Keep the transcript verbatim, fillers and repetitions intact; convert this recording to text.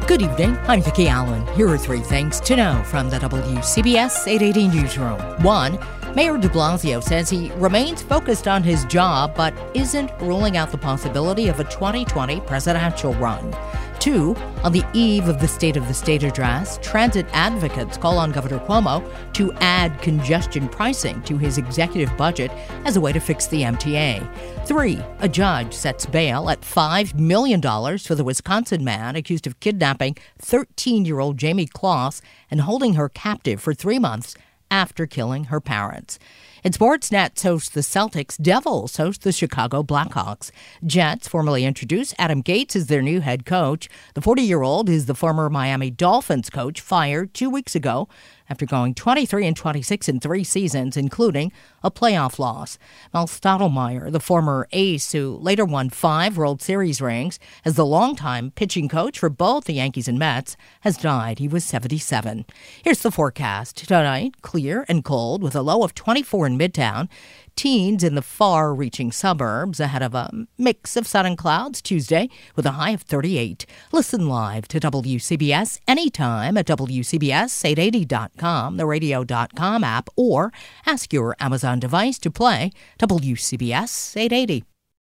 Good evening, I'm Vicki Allen. Here are three things to know from the W C B S eight eighty newsroom. One, Mayor de Blasio says he remains focused on his job, but isn't ruling out the possibility of a twenty twenty presidential run. Two, on the eve of the State of the State address, transit advocates call on Governor Cuomo to add congestion pricing to his executive budget as a way to fix the M T A. Three, a judge sets bail at five million dollars for the Wisconsin man accused of kidnapping thirteen-year-old Jamie Kloss and holding her captive for three months after killing her parents. In sports, Nets host the Celtics, Devils host the Chicago Blackhawks. Jets formally introduce Adam Gates as their new head coach. The forty-year-old is the former Miami Dolphins coach, fired two weeks ago after going twenty-three and twenty-six in three seasons, including a playoff loss. Mel Stottlemyre, the former ace who later won five World Series rings as the longtime pitching coach for both the Yankees and Mets, has died. He was seventy-seven. Here's the forecast. Tonight, clear and cold with a low of twenty-four in Midtown. Teens in the far-reaching suburbs ahead of a mix of sun and clouds Tuesday with a high of thirty-eight. Listen live to W C B S anytime at W C B S eight eighty dot com, the radio dot com app, or ask your Amazon device to play W C B S eight eighty.